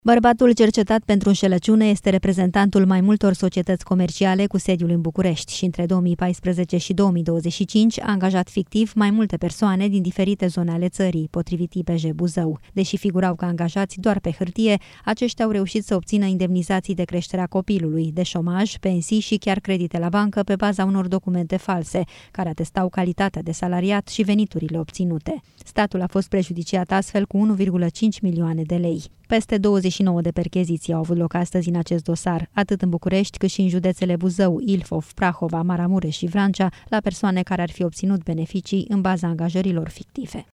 Bărbatul cercetat pentru înșelăciune este reprezentantul mai multor societăți comerciale cu sediul în București și între 2014 și 2025 a angajat fictiv mai multe persoane din diferite zone ale țării, potrivit IPJ Buzău. Deși figurau ca angajați doar pe hârtie, aceștia au reușit să obțină indemnizații de creșterea copilului, de șomaj, pensii și chiar credite la bancă pe baza unor documente false, care atestau calitatea de salariat și veniturile obținute. Statul a fost prejudiciat astfel cu 1,5 milioane de lei. Peste 29 de percheziții au avut loc astăzi în acest dosar, atât în București cât și în județele Buzău, Ilfov, Prahova, Maramureș și Vrancea, la persoane care ar fi obținut beneficii în baza angajărilor fictive.